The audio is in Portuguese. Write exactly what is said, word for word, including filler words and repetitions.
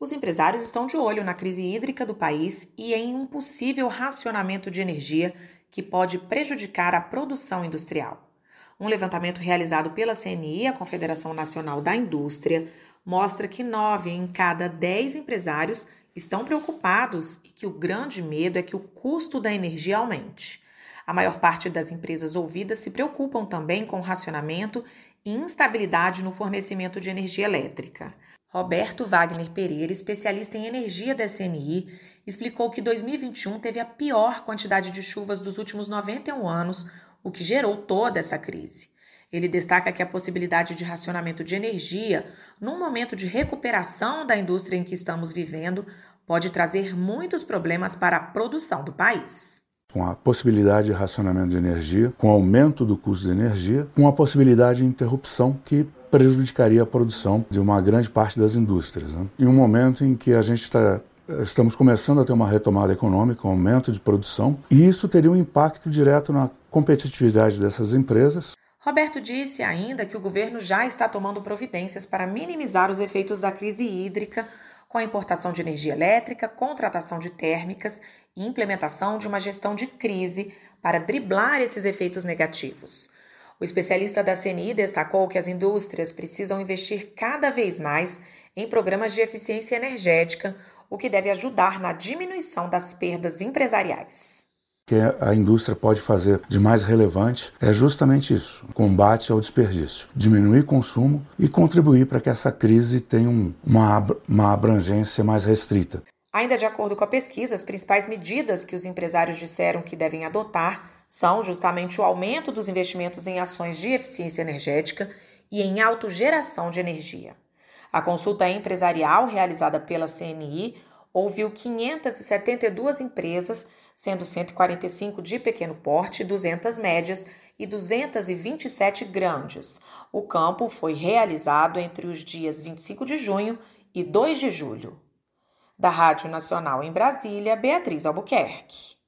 Os empresários estão de olho na crise hídrica do país e em um possível racionamento de energia que pode prejudicar a produção industrial. Um levantamento realizado pela C N I, a Confederação Nacional da Indústria, mostra que nove em cada dez empresários estão preocupados e que o grande medo é que o custo da energia aumente. A maior parte das empresas ouvidas se preocupam também com o racionamento e instabilidade no fornecimento de energia elétrica. Roberto Wagner Pereira, especialista em energia da C N I, explicou que dois mil e vinte e um teve a pior quantidade de chuvas dos últimos noventa e um anos, o que gerou toda essa crise. Ele destaca que a possibilidade de racionamento de energia, num momento de recuperação da indústria em que estamos vivendo, pode trazer muitos problemas para a produção do país. Com a possibilidade de racionamento de energia, com o aumento do custo de energia, com a possibilidade de interrupção que prejudicaria a produção de uma grande parte das indústrias, né? Em um momento em que a gente está, estamos começando a ter uma retomada econômica, um aumento de produção, e isso teria um impacto direto na competitividade dessas empresas. Roberto disse ainda que o governo já está tomando providências para minimizar os efeitos da crise hídrica, com a importação de energia elétrica, contratação de térmicas e implementação de uma gestão de crise para driblar esses efeitos negativos. O especialista da C N I destacou que as indústrias precisam investir cada vez mais em programas de eficiência energética, o que deve ajudar na diminuição das perdas empresariais. O que a indústria pode fazer de mais relevante é justamente isso, combate ao desperdício, diminuir o consumo e contribuir para que essa crise tenha um, uma, uma abrangência mais restrita. Ainda de acordo com a pesquisa, as principais medidas que os empresários disseram que devem adotar são justamente o aumento dos investimentos em ações de eficiência energética e em autogeração de energia. A consulta empresarial realizada pela C N I ouviu quinhentas e setenta e duas empresas, sendo cento e quarenta e cinco de pequeno porte, duzentas médias e duzentas e vinte e sete grandes. O campo foi realizado entre os dias vinte e cinco de junho e dois de julho. Da Rádio Nacional em Brasília, Beatriz Albuquerque.